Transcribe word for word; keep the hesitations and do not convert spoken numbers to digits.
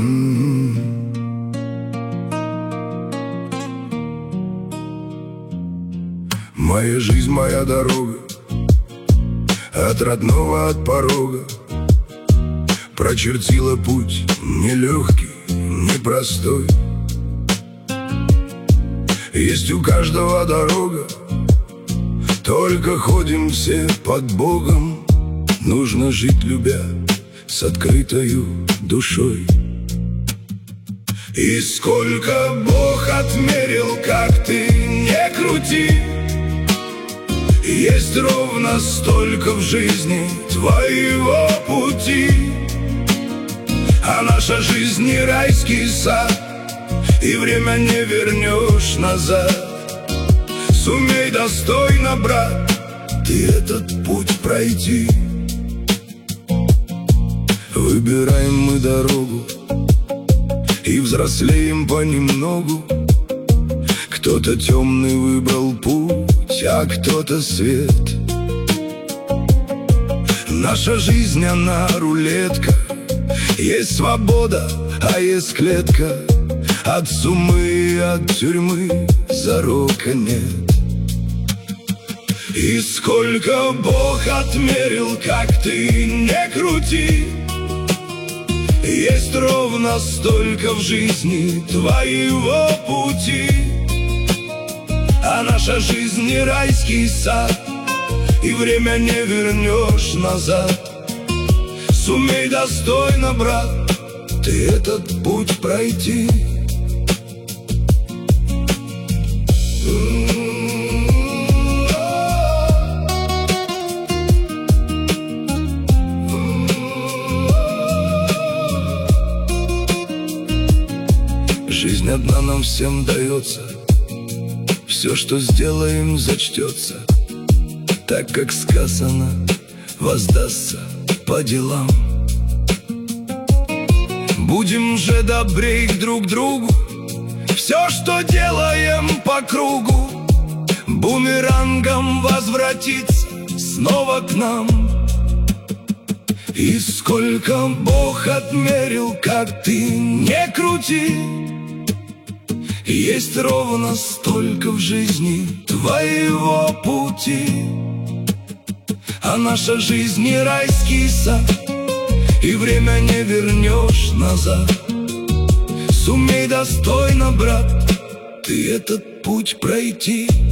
Моя жизнь, моя дорога, от родного, от порога, прочертила путь нелегкий, непростой. Есть у каждого дорога, только ходим все под Богом. Нужно жить, любя, с открытою душой. И сколько Бог отмерил, как ты не крути, есть ровно столько в жизни твоего пути. А наша жизнь не райский сад, и время не вернешь назад. Сумей достойно, брат, ты этот путь пройти. Выбираем мы дорогу и взрослеем понемногу. Кто-то темный выбрал путь, а кто-то свет. Наша жизнь, она рулетка. Есть свобода, а есть клетка. От сумы и от тюрьмы зарока нет. И сколько Бог отмерил, как ты не крути, есть ровно столько в жизни твоего пути. А наша жизнь не райский сад, и время не вернешь назад. Сумей достойно, брат, ты этот путь пройти. Жизнь одна нам всем дается, все, что сделаем, зачтется. Так, как сказано, воздастся по делам. Будем же добрей друг к другу, все, что делаем по кругу, бумерангом возвратится снова к нам. И сколько Бог отмерил, как ты не крути, есть ровно столько в жизни твоего пути. А наша жизнь не райский сад, и время не вернешь назад. Сумей достойно, брат, ты этот путь пройти.